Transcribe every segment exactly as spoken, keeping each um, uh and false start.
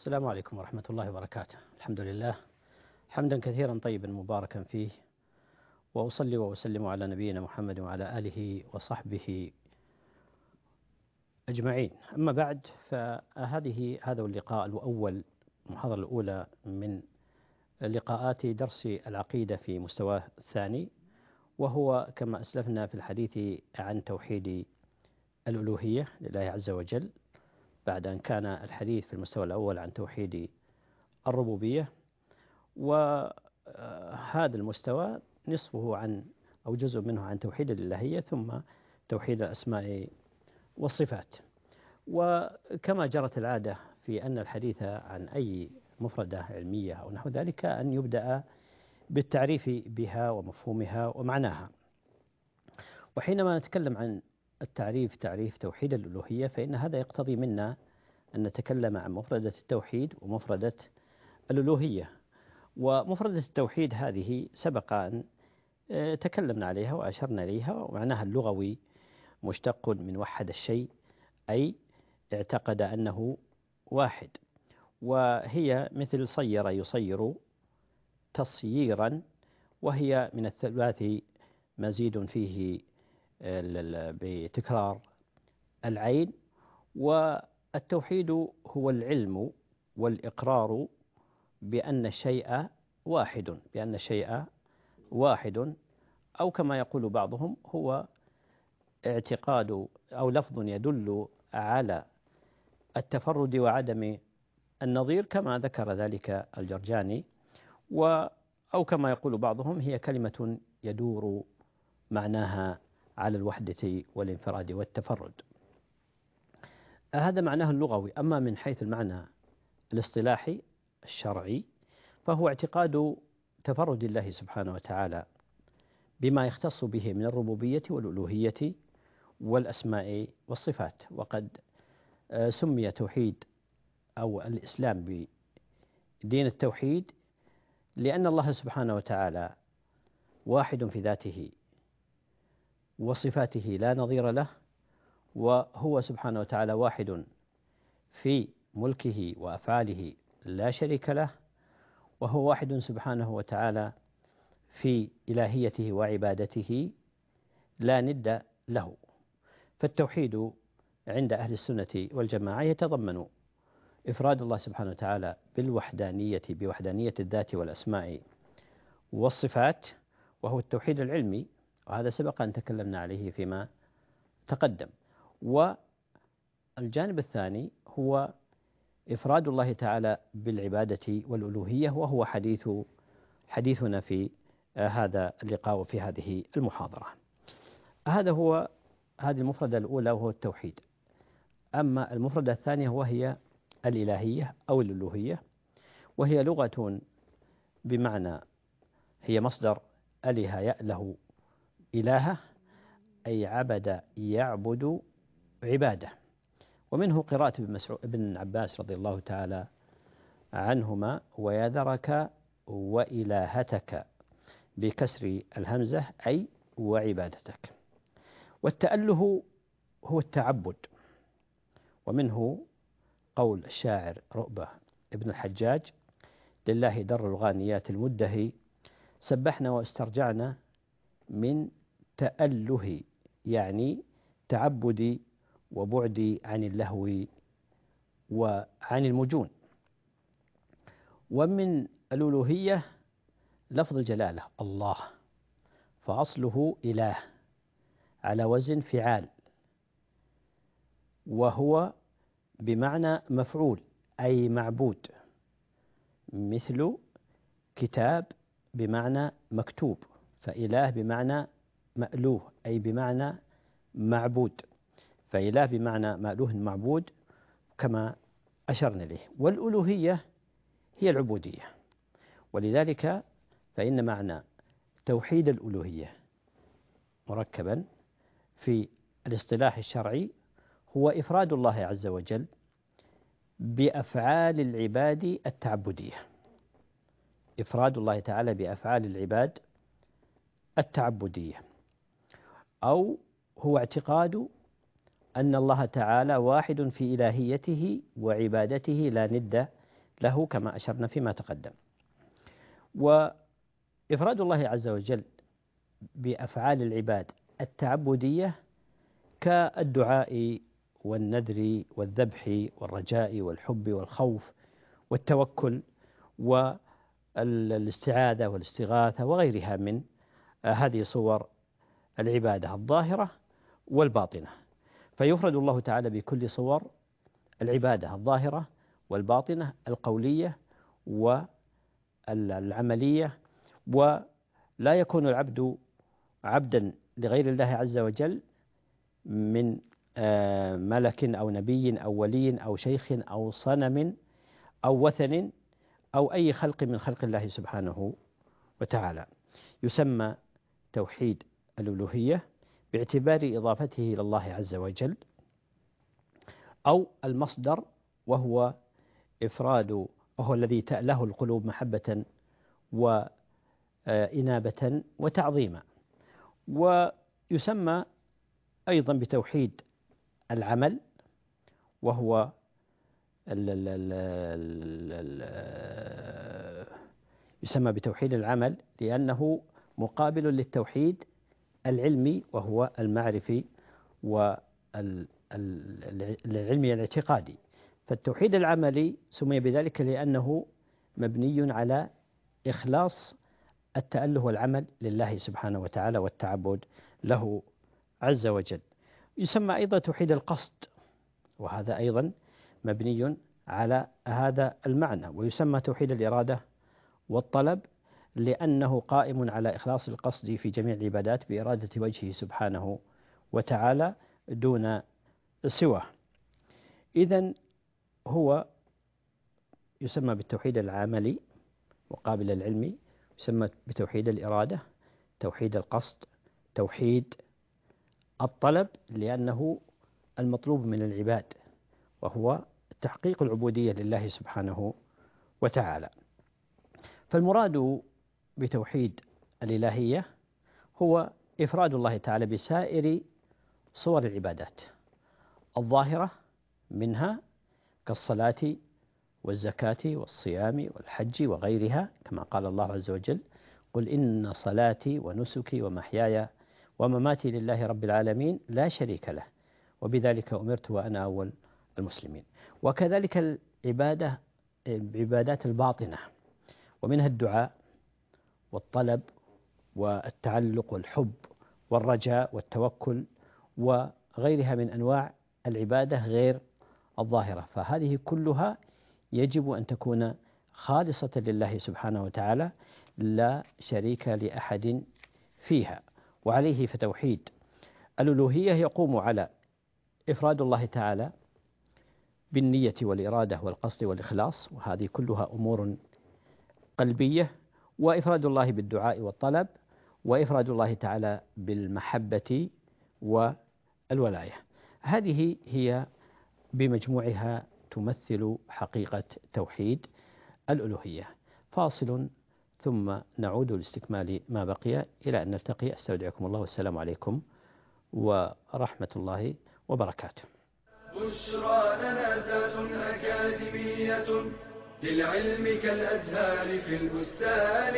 السلام عليكم ورحمة الله وبركاته. الحمد لله حمدا كثيرا طيبا مباركا فيه، وأصلي وأسلم على نبينا محمد وعلى آله وصحبه أجمعين. أما بعد، فهذه هذا اللقاء الأول، المحاضرة الأولى من لقاءات درس العقيدة في مستواه الثاني، وهو كما أسلفنا في الحديث عن توحيد الألوهية لله عز وجل، بعد أن كان الحديث في المستوى الأول عن توحيد الربوبية. وهذا المستوى نصفه عن أو جزء منه عن توحيد الإلهية، ثم توحيد الأسماء والصفات. وكما جرت العادة في أن الحديث عن أي مفردة علمية أو نحو ذلك أن يبدأ بالتعريف بها ومفهومها ومعناها. وحينما نتكلم عن التعريف تعريف توحيد الألوهية، فإن هذا يقتضي منا أن نتكلم عن مفردة التوحيد ومفردة الألوهية. ومفردة التوحيد هذه سبق أن تكلمنا عليها وأشرنا إليها، ومعناها اللغوي مشتق من وحد الشيء، أي اعتقد أنه واحد، وهي مثل صير يصير تصييرا، وهي من الثلاث مزيد فيه بتكرار العين. والتوحيد هو العلم والإقرار بأن الشيء واحد بأن الشيء واحد أو كما يقول بعضهم هو اعتقاد أو لفظ يدل على التفرد وعدم النظير، كما ذكر ذلك الجرجاني. و أو كما يقول بعضهم هي كلمة يدور معناها على الوحدة والانفراد والتفرد. هذا معناه اللغوي. أما من حيث المعنى الاصطلاحي الشرعي، فهو اعتقاد تفرد الله سبحانه وتعالى بما يختص به من الربوبية والألوهية والأسماء والصفات. وقد سمي توحيد أو الإسلام بدين التوحيد لأن الله سبحانه وتعالى واحد في ذاته وصفاته لا نظير له، وهو سبحانه وتعالى واحد في ملكه وأفعاله لا شريك له، وهو واحد سبحانه وتعالى في إلهيته وعبادته لا ند له. فالتوحيد عند أهل السنة والجماعة يتضمن إفراد الله سبحانه وتعالى بالوحدانية بوحدانية الذات والأسماء والصفات، وهو التوحيد العلمي، وهذا سبق أن تكلمنا عليه فيما تقدم. والجانب الثاني هو إفراد الله تعالى بالعبادة والألوهية، وهو حديث حديثنا في هذا اللقاء وفي هذه المحاضرة. هذا هو هذه المفردة الأولى وهو التوحيد. أما المفردة الثانية وهي الإلهية أو الألوهية، وهي لغة بمعنى هي مصدر أله يأله إلهه، أي عبد يعبد عباده. ومنه قراءة ابن عباس رضي الله تعالى عنهما ويذرك وإلهتك بكسر الهمزة، أي وعبادتك. والتأله هو التعبد. ومنه قول الشاعر رؤبة ابن الحجاج: لله در الغانيات المدهي سبحنا واسترجعنا من تأله، يعني تعبدي وبعدي عن اللهو وعن المجون. ومن الألوهية لفظ الجلالة الله، فأصله إله على وزن فعال، وهو بمعنى مفعول أي معبود، مثل كتاب بمعنى مكتوب، فإله بمعنى مألوه أي بمعنى معبود، فإله بمعنى مألوه معبود كما أشرنا إليه. والألوهية هي العبودية، ولذلك فإن معنى توحيد الألوهية مركبا في الاصطلاح الشرعي هو إفراد الله عز وجل بأفعال العباد التعبدية، إفراد الله تعالى بأفعال العباد التعبدية، أو هو اعتقاد أن الله تعالى واحد في إلهيته وعبادته لا ند له كما أشرنا فيما تقدم. وإفراد الله عز وجل بأفعال العباد التعبدية كالدعاء والنذر والذبح والرجاء والحب والخوف والتوكل والاستعاذة والاستغاثة وغيرها من هذه صور العبادة الظاهرة والباطنة. فيفرد الله تعالى بكل صور العبادة الظاهرة والباطنة القولية والعملية، ولا يكون العبد عبدا لغير الله عز وجل من ملك أو نبي أو ولي أو شيخ أو صنم أو وثن أو أي خلق من خلق الله سبحانه وتعالى. يسمى توحيد الألوهية باعتبار إضافته إلى الله عز وجل، أو المصدر وهو إفراد، وهو الذي تأله القلوب محبة وإنابة وتعظيما. ويسمى أيضا بتوحيد العمل، وهو ال ال ال ال يسمى بتوحيد العمل لأنه مقابل للتوحيد العلمي وهو المعرفي والعلمي الاعتقادي. فالتوحيد العملي سمي بذلك لأنه مبني على إخلاص التأله والعمل لله سبحانه وتعالى والتعبد له عز وجل. يسمى أيضا توحيد القصد، وهذا أيضا مبني على هذا المعنى. ويسمى توحيد الإرادة والطلب لأنه قائم على إخلاص القصد في جميع العبادات بإرادة وجهه سبحانه وتعالى دون سواه. إذن هو يسمى بالتوحيد العملي مقابل العلمي، يسمى بتوحيد الإرادة، توحيد القصد، توحيد الطلب لأنه المطلوب من العباد وهو تحقيق العبودية لله سبحانه وتعالى. فالمراد بتوحيد الإلهية هو إفراد الله تعالى بسائر صور العبادات الظاهرة منها كالصلاة والزكاة والصيام والحج وغيرها، كما قال الله عز وجل: قل إن صلاتي ونسكي ومحياي ومماتي لله رب العالمين لا شريك له وبذلك أمرت وأنا أول المسلمين. وكذلك العبادة عبادات الباطنة، ومنها الدعاء والطلب والتعلق والحب والرجاء والتوكل وغيرها من أنواع العبادة غير الظاهرة. فهذه كلها يجب أن تكون خالصة لله سبحانه وتعالى لا شريك لأحد فيها. وعليه فتوحيد الألوهية يقوم على إفراد الله تعالى بالنية والإرادة والقصد والإخلاص، وهذه كلها أمور قلبية، وإفراد الله بالدعاء والطلب، وإفراد الله تعالى بالمحبة والولاية. هذه هي بمجموعها تمثل حقيقة توحيد الألوهية. فاصل ثم نعود لاستكمال ما بقي إلى أن نلتقي. أستودعكم الله والسلام عليكم ورحمة الله وبركاته. بشرى لنا زاد أكاديمية للعلم كالأزهار في البستان.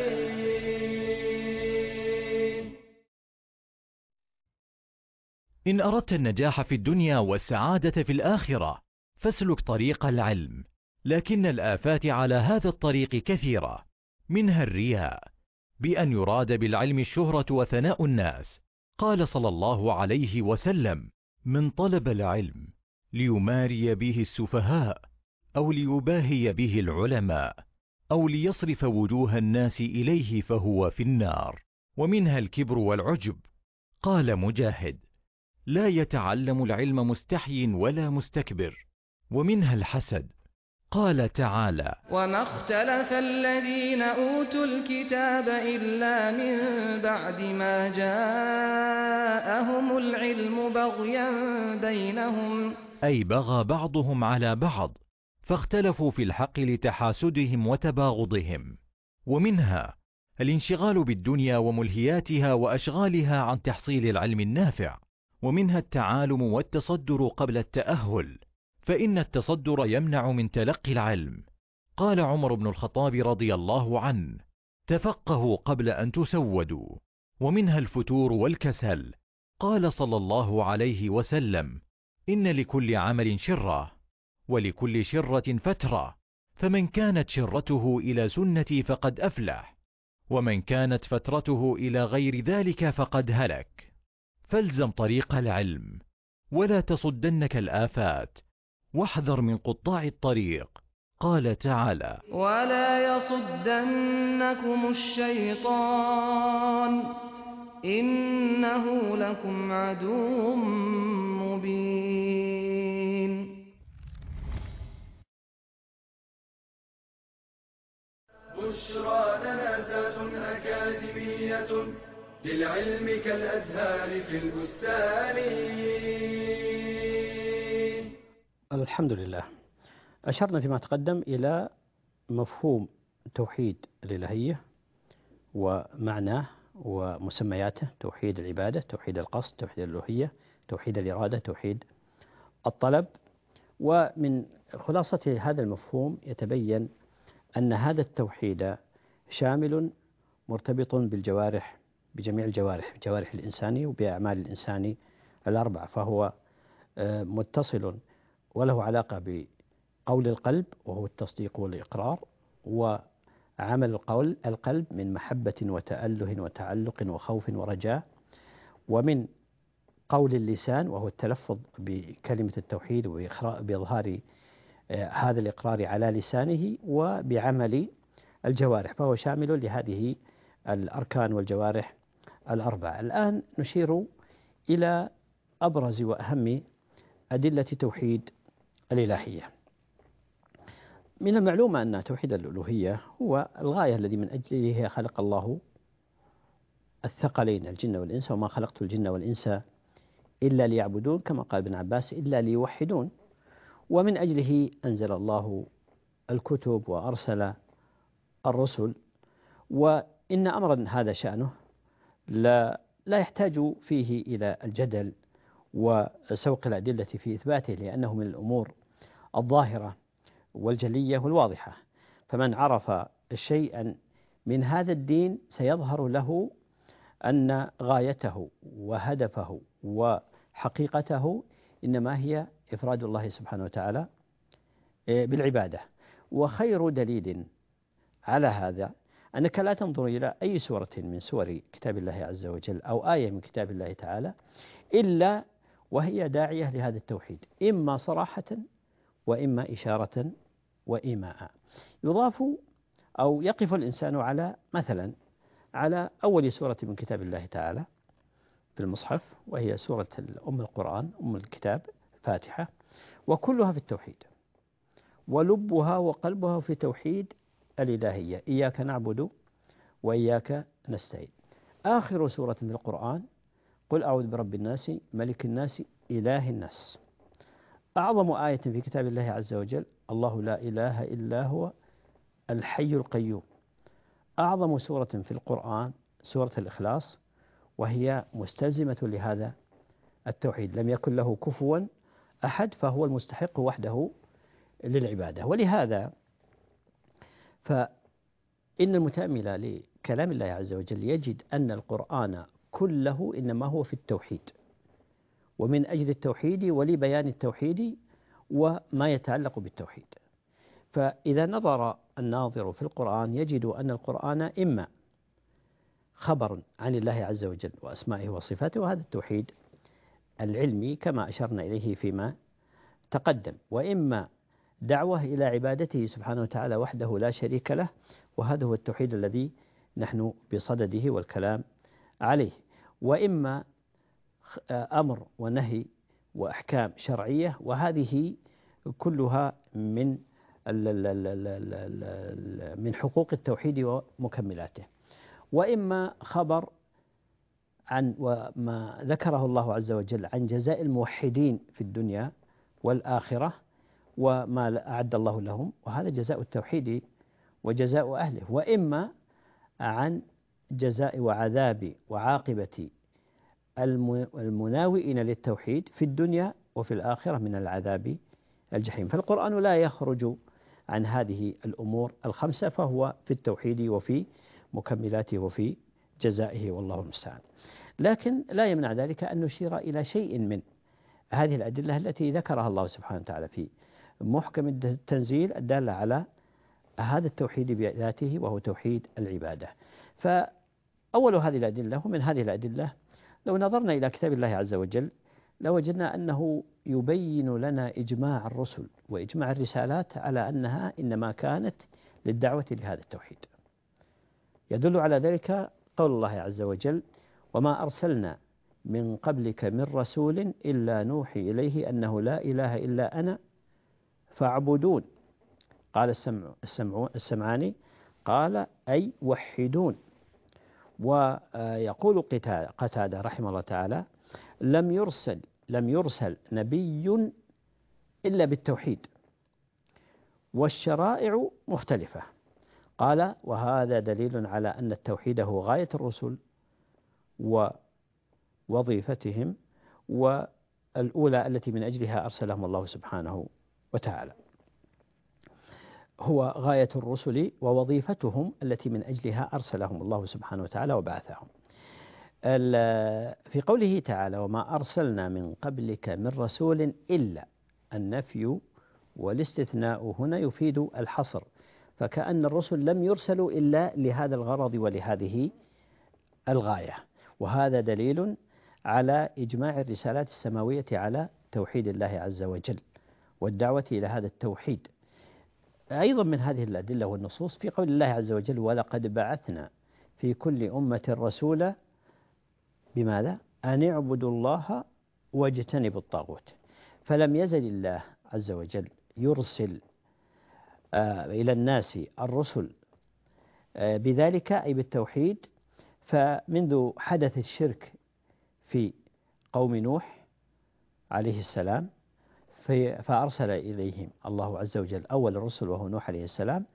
إن أردت النجاح في الدنيا والسعادة في الآخرة فاسلك طريق العلم، لكن الآفات على هذا الطريق كثيرة، منها الرياء بأن يراد بالعلم الشهرة وثناء الناس. قال صلى الله عليه وسلم: من طلب العلم ليماري به السفهاء أو ليباهي به العلماء أو ليصرف وجوه الناس إليه فهو في النار. ومنها الكبر والعجب. قال مجاهد: لا يتعلم العلم مستحي ولا مستكبر. ومنها الحسد. قال تعالى: وما اختلف الذين أوتوا الكتاب إلا من بعد ما جاءهم العلم بغيا بينهم، أي بغى بعضهم على بعض فاختلفوا في الحق لتحاسدهم وتباغضهم. ومنها الانشغال بالدنيا وملهياتها وأشغالها عن تحصيل العلم النافع. ومنها التعالم والتصدر قبل التأهل، فإن التصدر يمنع من تلقي العلم. قال عمر بن الخطاب رضي الله عنه: تفقهوا قبل أن تسودوا، ومنها الفتور والكسل. قال صلى الله عليه وسلم: إن لكل عمل شرة، ولكل شرة فترة، فمن كانت شرته إلى سنتي فقد أفلح، ومن كانت فترته إلى غير ذلك فقد هلك. فالزم طريق العلم، ولا تصدنك الآفات، واحذر من قطاع الطريق. قال تعالى: ولا يصدنكم الشيطان إنه لكم عدو مبين. بشرى لنا زاد أكاديمية للعلم كالأزهار في البستان. الحمد لله. أشرنا فيما تقدم إلى مفهوم توحيد الإلهية ومعناه ومسمياته: توحيد العبادة، توحيد القصد، توحيد الألوهية، توحيد الإرادة، توحيد الطلب. ومن خلاصة هذا المفهوم يتبين أن هذا التوحيد شامل مرتبط بالجوارح، بجميع الجوارح، بجوارح الإنسان وبأعمال الإنسان الأربعة، فهو متصل وله علاقة بقول القلب وهو التصديق والإقرار، وعمل القول القلب من محبة وتأله وتعلق وخوف ورجاء، ومن قول اللسان وهو التلفظ بكلمة التوحيد وبإظهار هذا الإقرار على لسانه، وبعمل الجوارح، فهو شامل لهذه الأركان والجوارح الأربعة. الآن نشير إلى أبرز وأهم أدلة توحيد الإلهية. من المعلوم أن توحيد الألوهية هو الغاية الذي من أجله خلق الله الثقلين الجن والإنس، وما خلقت الجن والإنس إلا ليعبدون، كما قال ابن عباس: إلا ليوحدون. ومن أجله أنزل الله الكتب وأرسل الرسل. وإن أمرا هذا شأنه لا, لا يحتاج فيه إلى الجدل وسوق الأدلة في إثباته، لأنه من الأمور الظاهرة والجلية والواضحة. فمن عرف شيئا من هذا الدين سيظهر له أن غايته وهدفه وحقيقته إنما هي إفراد الله سبحانه وتعالى بالعبادة. وخير دليل على هذا أنك لا تنظر إلى أي سورة من سور كتاب الله عز وجل أو آية من كتاب الله تعالى إلا وهي داعية لهذا التوحيد، إما صراحة وإما إشارة وإيماء. يضاف أو يقف الإنسان على مثلا على أول سورة من كتاب الله تعالى في المصحف، وهي سورة أم القرآن، أم الكتاب، الفاتحة، وكلها في التوحيد، ولبها وقلبها في توحيد الإلهية: إياك نعبد وإياك نستعين. آخر سورة في القرآن: قل أعوذ برب الناس ملك الناس إله الناس. أعظم آية في كتاب الله عز وجل: الله لا إله إلا هو الحي القيوم. أعظم سورة في القرآن سورة الإخلاص، وهي مستلزمة لهذا التوحيد، لم يكن له كفوا أحد، فهو المستحق وحده للعبادة. ولهذا فإن المتأمل لكلام الله عز وجل يجد أن القرآن كله إنما هو في التوحيد، ومن أجل التوحيد ولبيان التوحيد وما يتعلق بالتوحيد. فإذا نظر الناظر في القرآن يجد أن القرآن إما خبر عن الله عز وجل وأسمائه وصفاته، وهذا التوحيد العلمي كما أشرنا إليه فيما تقدم، وإما دعوة إلى عبادته سبحانه وتعالى وحده لا شريك له، وهذا هو التوحيد الذي نحن بصدده والكلام عليه، وإما أمر ونهي وأحكام شرعية، وهذه كلها من من حقوق التوحيد ومكملاته، وإما خبر عن وما ذكره الله عز وجل عن جزاء الموحدين في الدنيا والآخرة وما أعد الله لهم، وهذا جزاء التوحيد وجزاء أهله، وإما عن جزاء وعذاب وعاقبة المناوئين للتوحيد في الدنيا وفي الآخرة من العذاب الجحيم. فالقرآن لا يخرج عن هذه الأمور الخمسة، فهو في التوحيد وفي مكملاته وفي جزائه، والله المستعان. لكن لا يمنع ذلك أن نشير إلى شيء من هذه الأدلة التي ذكرها الله سبحانه وتعالى في محكم التنزيل الدالة على هذا التوحيد بذاته، وهو توحيد العبادة. فأول هذه الأدلة، ومن هذه الأدلة لو نظرنا إلى كتاب الله عز وجل لوجدنا أنه يبين لنا إجماع الرسل وإجماع الرسالات على أنها إنما كانت للدعوة لهذا التوحيد. يدل على ذلك قول الله عز وجل: وما أرسلنا من قبلك من رسول إلا نوحي إليه أنه لا إله إلا أنا فاعبدون. قال السمع السمع السمعاني قال أي وحدون. ويقول قتادة رحمه الله تعالى: لم يرسل لم يرسل نبي إلا بالتوحيد والشرائع مختلفة. قال: وهذا دليل على أن التوحيد هو غاية الرسل ووظيفتهم، والأولى التي من أجلها أرسلهم الله سبحانه وتعالى. هو غاية الرسل ووظيفتهم التي من أجلها أرسلهم الله سبحانه وتعالى وبعثهم. في قوله تعالى: وما أرسلنا من قبلك من رسول إلا، النفي والاستثناء هنا يفيد الحصر، فكأن الرسل لم يرسلوا إلا لهذا الغرض ولهذه الغاية. وهذا دليل على إجماع الرسالات السماوية على توحيد الله عز وجل والدعوة إلى هذا التوحيد. أيضا من هذه الأدلة والنصوص في قول الله عز وجل: ولقد بعثنا في كل أمة رسولا بماذا؟ أن اعبدوا الله واجتنبوا الطاغوت. فلم يزل الله عز وجل يرسل آه إلى الناس الرسل آه بذلك، أي بالتوحيد. فمنذ حدث الشرك في قوم نوح عليه السلام فأرسل إليهم الله عز وجل أول الرسل وهو نوح عليه السلام،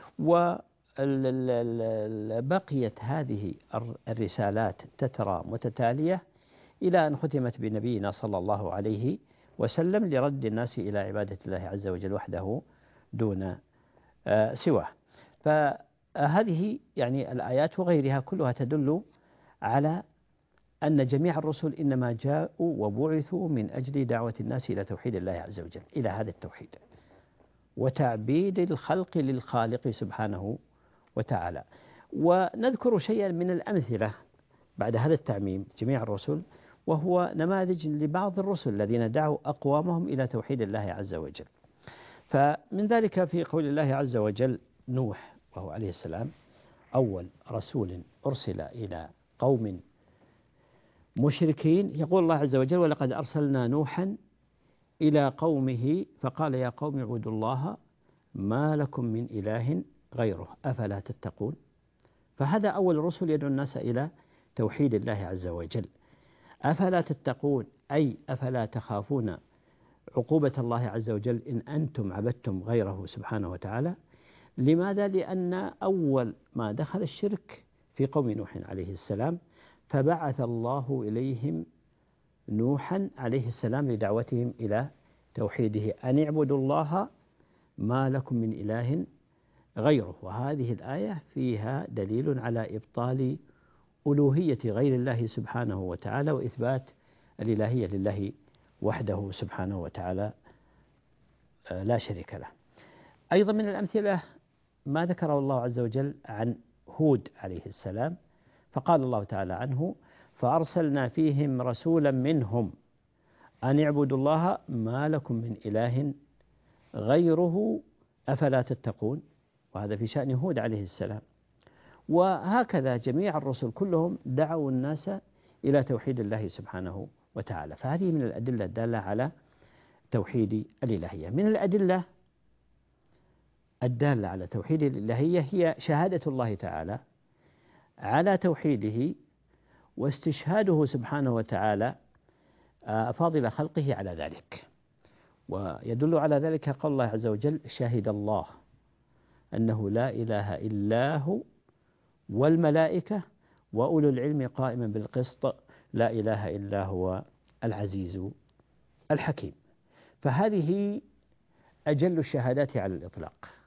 وبقيت هذه الرسالات تترى متتالية إلى أن ختمت بنبينا صلى الله عليه وسلم لرد الناس إلى عبادة الله عز وجل وحده دون سواه. فهذه يعني الآيات وغيرها كلها تدل على أن جميع الرسل إنما جاءوا وبعثوا من أجل دعوة الناس إلى توحيد الله عز وجل، إلى هذا التوحيد وتعبيد الخلق للخالق سبحانه وتعالى. ونذكر شيئا من الأمثلة بعد هذا التعميم جميع الرسل، وهو نماذج لبعض الرسل الذين دعوا أقوامهم إلى توحيد الله عز وجل. فمن ذلك في قول الله عز وجل: نوح وهو عليه السلام أول رسول أرسل إلى قوم مشركين. يقول الله عز وجل: ولقد أرسلنا نوحا إلى قومه فقال يا قوم اعبدوا الله ما لكم من إله غيره أفلا تتقون. فهذا أول الرسل يدعو الناس إلى توحيد الله عز وجل. أفلا تتقون أي أفلا تخافون عقوبة الله عز وجل إن أنتم عبدتم غيره سبحانه وتعالى. لماذا؟ لأن أول ما دخل الشرك في قوم نوح عليه السلام فبعث الله إليهم نوحا عليه السلام لدعوتهم إلى توحيده، أن اعبدوا الله ما لكم من إله غيره. وهذه الآية فيها دليل على إبطال ألوهية غير الله سبحانه وتعالى وإثبات الإلهية لله وحده سبحانه وتعالى لا شريك له. أيضا من الأمثلة ما ذكره الله عز وجل عن هود عليه السلام، فقال الله تعالى عنه: فأرسلنا فيهم رسولا منهم أن اعبدوا الله ما لكم من إله غيره أفلا تتقون. وهذا في شأن هود عليه السلام. وهكذا جميع الرسل كلهم دعوا الناس إلى توحيد الله سبحانه وتعالى. فهذه من الأدلة الدالة على توحيد الإلهية. من الأدلة الدالة على توحيد الإلهية هي شهادة الله تعالى على توحيده واستشهاده سبحانه وتعالى فاضل خلقه على ذلك. ويدل على ذلك قول الله عز وجل: شهد الله أنه لا إله إلا هو والملائكة وأولو العلم قائما بالقسط لا إله إلا هو العزيز الحكيم. فهذه أجل الشهادات على الإطلاق،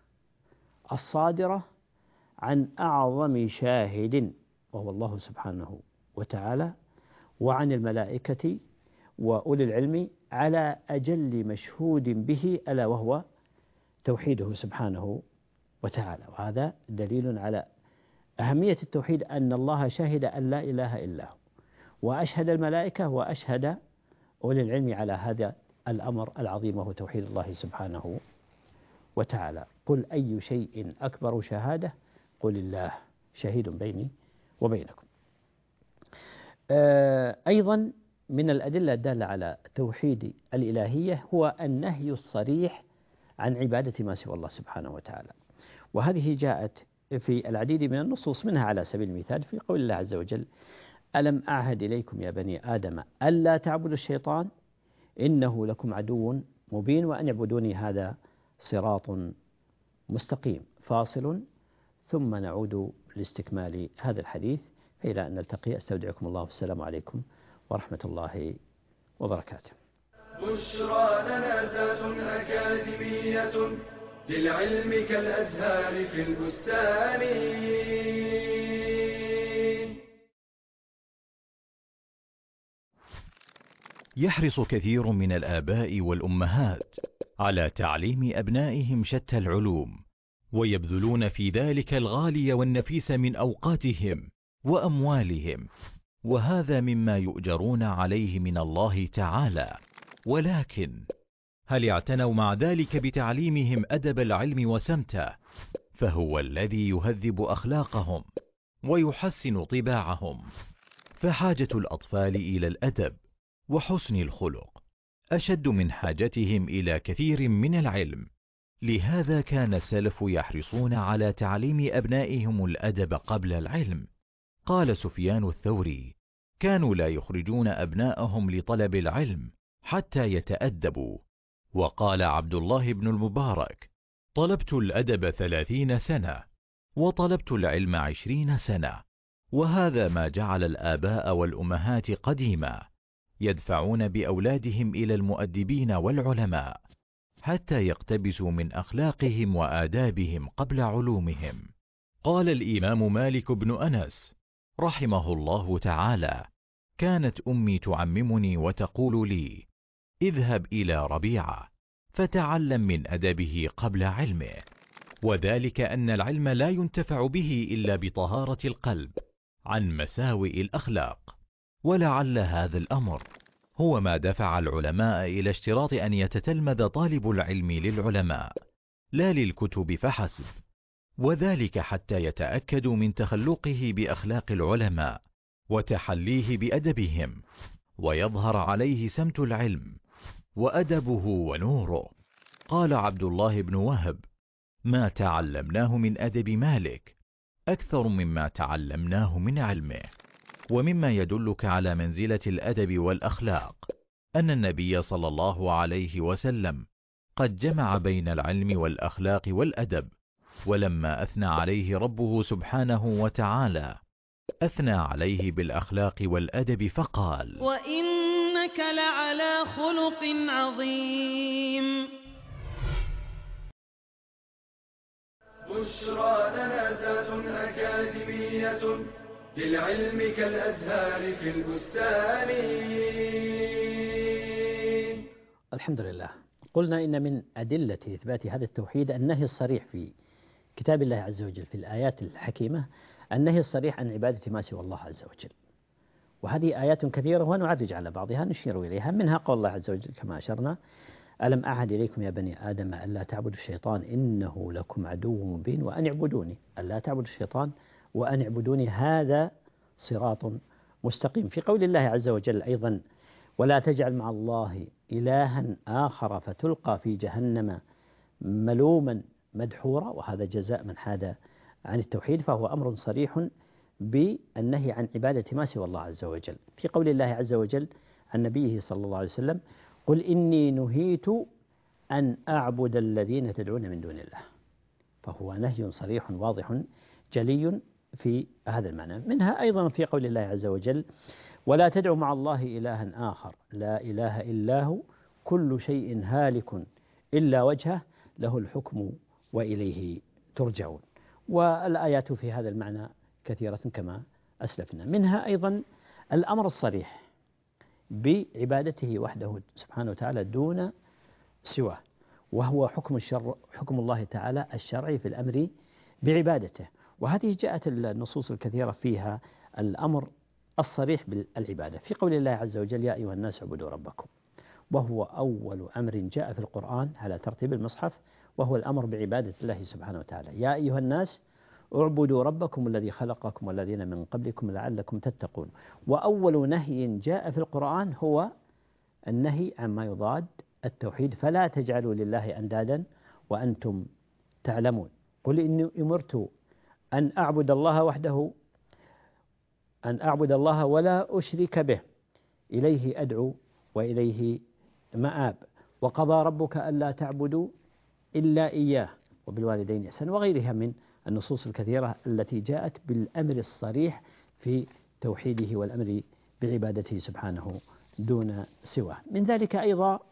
الصادرة عن أعظم شاهد وهو الله سبحانه وتعالى، وعن الملائكة وأولي العلم على أجل مشهود به ألا وهو توحيده سبحانه وتعالى. وهذا دليل على أهمية التوحيد، أن الله شهد أن لا إله إلا هو، وأشهد الملائكة وأشهد أولي العلم على هذا الأمر العظيم وهو توحيد الله سبحانه وتعالى. قل أي شيء أكبر شهادة قل الله شهيد بيني وبينكم. أيضا من الأدلة الدالة على توحيد الإلهية هو النهي الصريح عن عبادة ما سوى الله سبحانه وتعالى، وهذه جاءت في العديد من النصوص، منها على سبيل المثال في قول الله عز وجل: ألم أعهد إليكم يا بني آدم ألا تعبدوا الشيطان إنه لكم عدو مبين وأن اعبدوني هذا صراط مستقيم. فاصل ثم نعود لاستكمال هذا الحديث، فإلى أن نلتقي أستودعكم الله والسلام عليكم ورحمة الله وبركاته. بشرى لنا ذات أكاديمية للعلم كالأزهار في البستان. يحرص كثير من الآباء والأمهات على تعليم أبنائهم شتى العلوم، ويبذلون في ذلك الغالي والنفيس من أوقاتهم وأموالهم، وهذا مما يؤجرون عليه من الله تعالى. ولكن هل اعتنوا مع ذلك بتعليمهم أدب العلم وسمته؟ فهو الذي يهذب أخلاقهم ويحسن طباعهم. فحاجة الأطفال إلى الأدب وحسن الخلق أشد من حاجتهم إلى كثير من العلم. لهذا كان السلف يحرصون على تعليم أبنائهم الأدب قبل العلم. قال سفيان الثوري: كانوا لا يخرجون أبناءهم لطلب العلم حتى يتأدبوا. وقال عبد الله بن المبارك: طلبت الأدب ثلاثين سنة وطلبت العلم عشرين سنة. وهذا ما جعل الآباء والأمهات قديما يدفعون بأولادهم إلى المؤدبين والعلماء حتى يقتبسوا من أخلاقهم وآدابهم قبل علومهم. قال الإمام مالك بن أنس رحمه الله تعالى: كانت أمي تعممني وتقول لي: اذهب إلى ربيعة فتعلم من أدبه قبل علمه. وذلك أن العلم لا ينتفع به إلا بطهارة القلب عن مساوئ الأخلاق. ولعل هذا الأمر هو ما دفع العلماء إلى اشتراط أن يتتلمذ طالب العلم للعلماء لا للكتب فحسب، وذلك حتى يتأكدوا من تخلقه بأخلاق العلماء وتحليه بأدبهم، ويظهر عليه سمت العلم وأدبه ونوره. قال عبد الله بن وهب: ما تعلمناه من أدب مالك أكثر مما تعلمناه من علمه. ومما يدلك على منزلة الأدب والأخلاق أن النبي صلى الله عليه وسلم قد جمع بين العلم والأخلاق والأدب. ولما أثنى عليه ربه سبحانه وتعالى أثنى عليه بالأخلاق والأدب فقال: وإنك لعلى خلق عظيم. بشرى لنا ذات أكاديمية للعلم كالأزهار في البستان. الحمد لله. قلنا إن من أدلة إثبات هذا التوحيد النهي الصريح في كتاب الله عز وجل في الآيات الحكيمة، النهي الصريح عن عبادة ما سوى الله عز وجل. وهذه آيات كثيرة ونعرج على بعضها نشير إليها. منها قول الله عز وجل كما أشرنا: ألم أعهد إليكم يا بني آدم ألا تعبدوا الشيطان إنه لكم عدو مبين وأن اعبدوني. ألا تعبدوا الشيطان وأن اعبدوني هذا صراط مستقيم. في قول الله عز وجل أيضا: ولا تجعل مع الله إلها آخر فتلقى في جهنم ملوما مدحورا. وهذا جزاء من حاد عن التوحيد، فهو أمر صريح بالنهي عن عبادة ما سوى الله عز وجل. في قول الله عز وجل عن نبيه صلى الله عليه وسلم: قل إني نهيت أن أعبد الذين تدعون من دون الله. فهو نهي صريح واضح جلي في هذا المعنى. منها أيضا في قول الله عز وجل: ولا تدعوا مع الله إلها آخر لا إله إلا هو كل شيء هالك إلا وجهه له الحكم وإليه ترجعون. والآيات في هذا المعنى كثيرة كما أسلفنا. منها أيضا الأمر الصريح بعبادته وحده سبحانه وتعالى دون سواه، وهو حكم الشر حكم الله تعالى الشرعي في الأمر بعبادته. وهذه جاءت النصوص الكثيرة فيها الأمر الصريح بالعبادة، في قول الله عز وجل: يا أيها الناس اعبدوا ربكم، وهو أول أمر جاء في القرآن على ترتيب المصحف، وهو الأمر بعبادة الله سبحانه وتعالى. يا أيها الناس اعبدوا ربكم الذي خلقكم والذين من قبلكم لعلكم تتقون. وأول نهي جاء في القرآن هو النهي عما يضاد التوحيد: فلا تجعلوا لله أندادا وأنتم تعلمون. قل إني أمرت أن أعبد الله وحده أن أعبد الله ولا أشرك به، إليه أدعو وإليه مآب، وقضى ربك ألا تعبدوا إلا إياه وبالوالدين إحسانا، وغيرها من النصوص الكثيرة التي جاءت بالأمر الصريح في توحيده والأمر بعبادته سبحانه دون سواه. من ذلك أيضا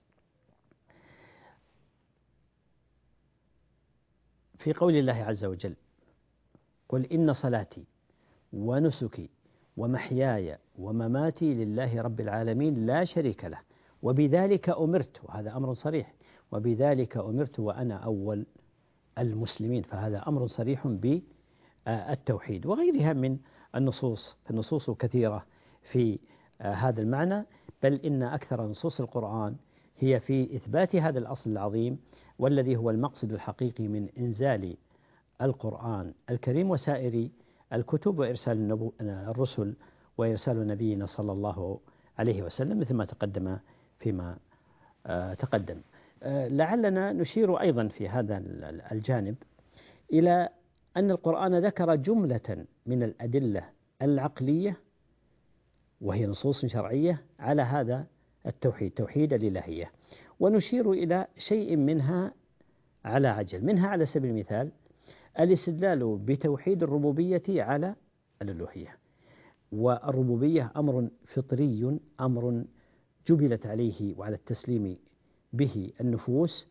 في قول الله عز وجل: قل إن صلاتي ونسكي ومحياي ومماتي لله رب العالمين لا شريك له وبذلك أمرت. وهذا أمر صريح: وبذلك أمرت وأنا أول المسلمين. فهذا أمر صريح بالتوحيد. وغيرها من النصوص، النصوص كثيرة في هذا المعنى، بل إن أكثر نصوص القرآن هي في إثبات هذا الأصل العظيم، والذي هو المقصد الحقيقي من إنزال القرآن الكريم وسائر الكتب وإرسال الرسل وإرسال نبينا صلى الله عليه وسلم، مثل ما تقدم فيما تقدم. لعلنا نشير أيضا في هذا الجانب إلى أن القرآن ذكر جملة من الأدلة العقلية وهي نصوص شرعية على هذا التوحيد، توحيد الإلهية، ونشير إلى شيء منها على عجل. منها على سبيل المثال الاستدلال بتوحيد الربوبية على الألوهية. والربوبية أمر فطري، أمر جبلت عليه وعلى التسليم به النفوس،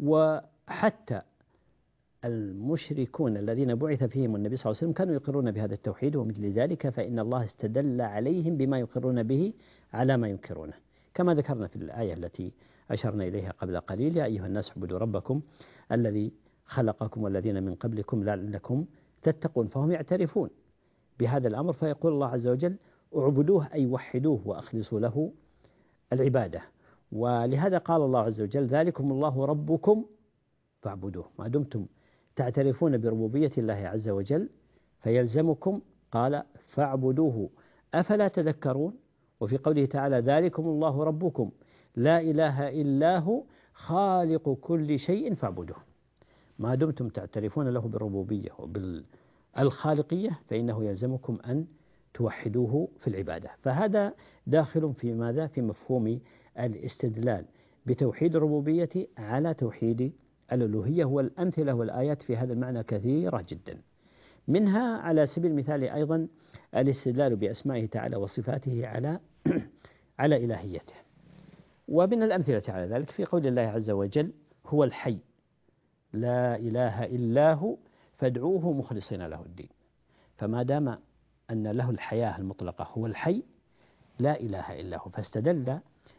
وحتى المشركون الذين بعث فيهم النبي صلى الله عليه وسلم كانوا يقرون بهذا التوحيد، ومثل ذلك فإن الله استدل عليهم بما يقرون به على ما ينكرونه، كما ذكرنا في الآية التي أشرنا إليها قبل قليل: يا أيها الناس اعبدوا ربكم الذي خلقكم والذين من قبلكم لعلكم تتقون. فهم يعترفون بهذا الأمر، فيقول الله عز وجل: اعبدوه أي وحدوه وأخلصوا له العبادة. ولهذا قال الله عز وجل: ذلكم الله ربكم فاعبدوه. ما دمتم تعترفون بربوبية الله عز وجل فيلزمكم، قال: فاعبدوه أفلا تذكرون. وفي قوله تعالى: ذلكم الله ربكم لا إله إلا هو خالق كل شيء فاعبدوه. ما دمتم تعترفون له بالربوبية وبالخالقية فإنه يلزمكم أن توحدوه في العبادة. فهذا داخل في ماذا؟ في مفهوم الاستدلال بتوحيد الربوبية على توحيد الألوهية، والأمثلة والآيات في هذا المعنى كثيرة جدا. منها على سبيل المثال أيضا الاستدلال بأسمائه تعالى وصفاته على على إلهيته. ومن الأمثلة على ذلك في قول الله عز وجل: هو الحي لا إله إلا هو فادعوه مخلصين له الدين. فما دام أن له الحياة المطلقة هو الحي لا إله إلا هو، فاستدل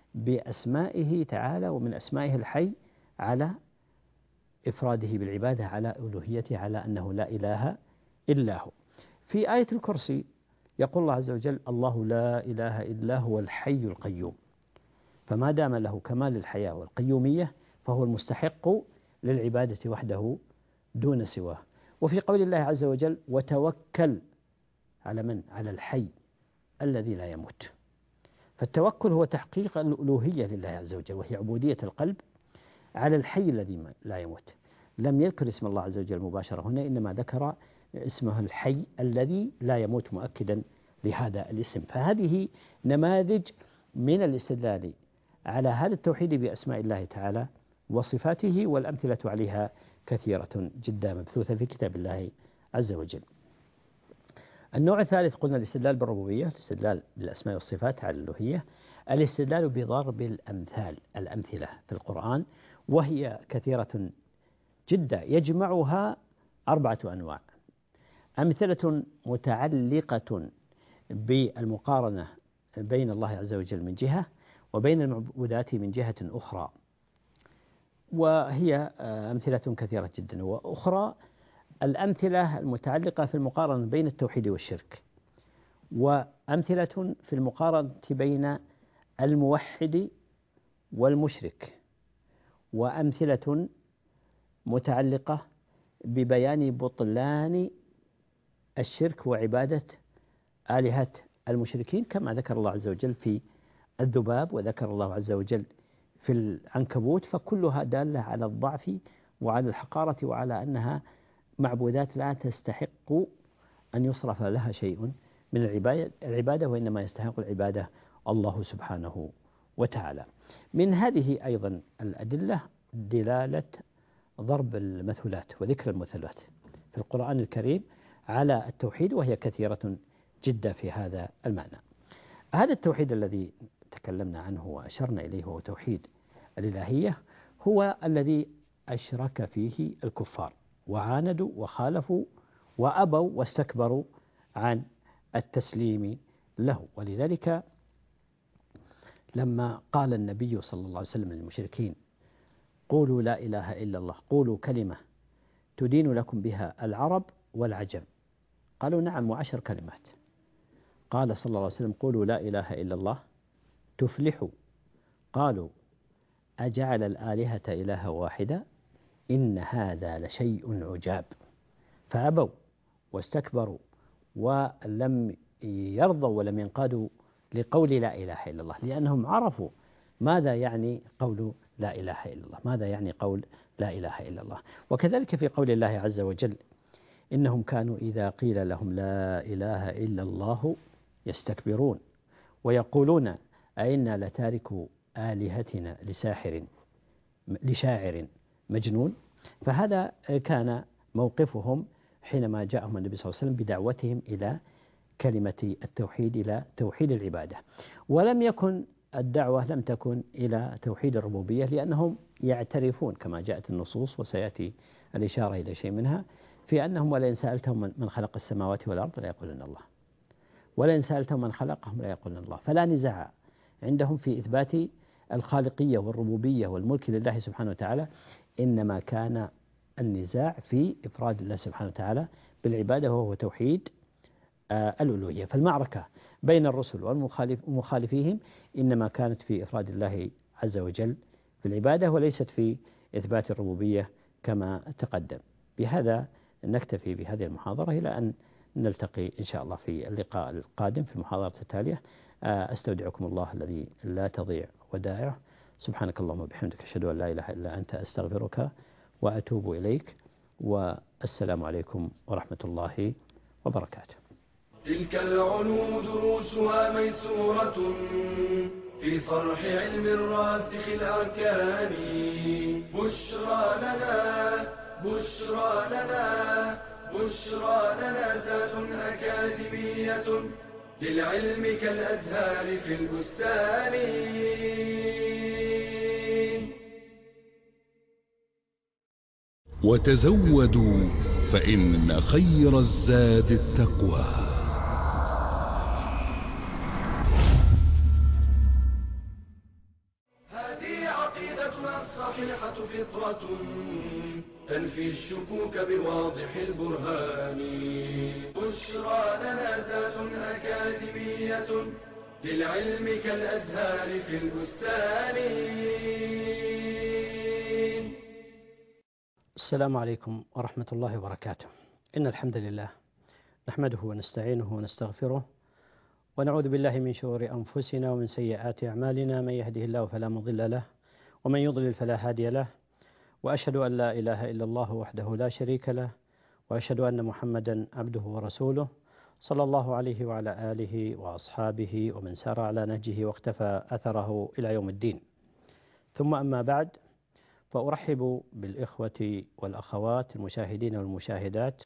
بأسمائه تعالى ومن أسمائه الحي على إفراده بالعبادة، على ألوهيته، على أنه لا إله إلا هو. في آية الكرسي يقول الله عز وجل: الله لا إله إلا هو الحي القيوم. فما دام له كمال الحياة والقيومية فهو المستحق للعبادة وحده دون سواه. وفي قول الله عز وجل: وتوكل على من؟ على الحي الذي لا يموت. فالتوكل هو تحقيق الألوهية لله عز وجل، وهي عبودية القلب على الحي الذي لا يموت. لم يذكر اسم الله عز وجل مباشرة هنا، إنما ذكر اسمه الحي الذي لا يموت مؤكدا لهذا الاسم. فهذه نماذج من الاستدلال على هذا التوحيد بأسماء الله تعالى وصفاته، والأمثلة عليها كثيرة جدا مبثوثة في كتاب الله عز وجل. النوع الثالث قلنا الاستدلال بالربوبية، الاستدلال بالأسماء والصفات على الألوهية، الاستدلال بضرب الأمثال، الأمثلة في القرآن، وهي كثيرة جدا يجمعها أربعة أنواع. أمثلة متعلقة بالمقارنة بين الله عز وجل من جهة وبين المعبودات من جهة أخرى، وهي أمثلة كثيرة جدا. وأخرى الأمثلة المتعلقة في المقارنة بين التوحيد والشرك، وأمثلة في المقارنة بين الموحد والمشرك، وأمثلة متعلقة ببيان بطلان الشرك وعبادة آلهة المشركين كما ذكر الله عز وجل في الذباب وذكر الله عز وجل في العنكبوت، فكلها دالة على الضعف وعلى الحقارة وعلى أنها معبودات لا تستحق أن يصرف لها شيء من العبادة، وإنما يستحق العبادة الله سبحانه وتعالى. من هذه أيضا الأدلة دلالة ضرب المثلات وذكر المثلات في القرآن الكريم على التوحيد، وهي كثيرة جدا في هذا المعنى. هذا التوحيد الذي تكلمنا عنه وأشرنا إليه هو توحيد الإلهية، هو الذي أشرك فيه الكفار وعاندوا وخالفوا وأبوا واستكبروا عن التسليم له. ولذلك لما قال النبي صلى الله عليه وسلم للمشركين قولوا لا إله إلا الله، قولوا كلمة تدين لكم بها العرب والعجم، قالوا نعم وعشر كلمات. قال صلى الله عليه وسلم قولوا لا إله إلا الله تفلحوا، قالوا أجعل الآلهة إلها واحدة إن هذا لشيء عجاب، فأبوا واستكبروا ولم يرضوا ولم ينقادوا لقول لا إله إلا الله، لأنهم عرفوا ماذا يعني قول لا إله إلا الله، ماذا يعني قول لا إله إلا الله. وكذلك في قول الله عز وجل إنهم كانوا إذا قيل لهم لا إله إلا الله يستكبرون ويقولون أئنا لتاركوا آلهتنا لساحر لشاعر مجنون. فهذا كان موقفهم حينما جاءهم النبي صلى الله عليه وسلم بدعوتهم إلى كلمة التوحيد، إلى توحيد العبادة. ولم يكن الدعوة لم تكن إلى توحيد الربوبية، لأنهم يعترفون كما جاءت النصوص وسيأتي الإشارة إلى شيء منها في أنهم ولئن سألتهم من خلق السماوات والأرض لا يقولون الله، ولئن سألتهم من خلقهم لا يقولون الله. فلا نزاع عندهم في إثبات الخالقية والربوبية والملك لله سبحانه وتعالى، إنما كان النزاع في إفراد الله سبحانه وتعالى بالعبادة وهو توحيد الألوهية. فالمعركة بين الرسل ومخالفيهم إنما كانت في إفراد الله عز وجل في العبادة وليست في إثبات الربوبية كما تقدم. بهذا نكتفي بهذه المحاضرة إلى أن نلتقي إن شاء الله في اللقاء القادم في المحاضرة التالية. أستودعكم الله الذي لا تضيع ودائعه. سبحانك اللهم وبحمدك أشهد أن لا إله إلا أنت أستغفرك وأتوب إليك، والسلام عليكم ورحمة الله وبركاته. تلك العلوم دروسها ميسورة في صرح علم الراسخ الأركان. بشرى لنا بشرى لنا بشرى لنا ذات أكاديمية للعلم كالأزهار في البستان. وتزودوا فإن خير الزاد التقوى. هذه عقيدتنا الصحيحة فطرة تنفي الشكوك بواضح البرهان. بشرى لنا ذات أكاديمية للعلم كالأزهار في البستان. السلام عليكم ورحمة الله وبركاته. إن الحمد لله نحمده ونستعينه ونستغفره ونعوذ بالله من شرور أنفسنا ومن سيئات أعمالنا، من يهده الله فلا مضل له ومن يضلل فلا هادي له، وأشهد أن لا إله إلا الله وحده لا شريك له، وأشهد أن محمدا عبده ورسوله صلى الله عليه وعلى آله وأصحابه ومن سار على نهجه واقتفى أثره إلى يوم الدين. ثم أما بعد، فأرحب بالإخوة والأخوات المشاهدين والمشاهدات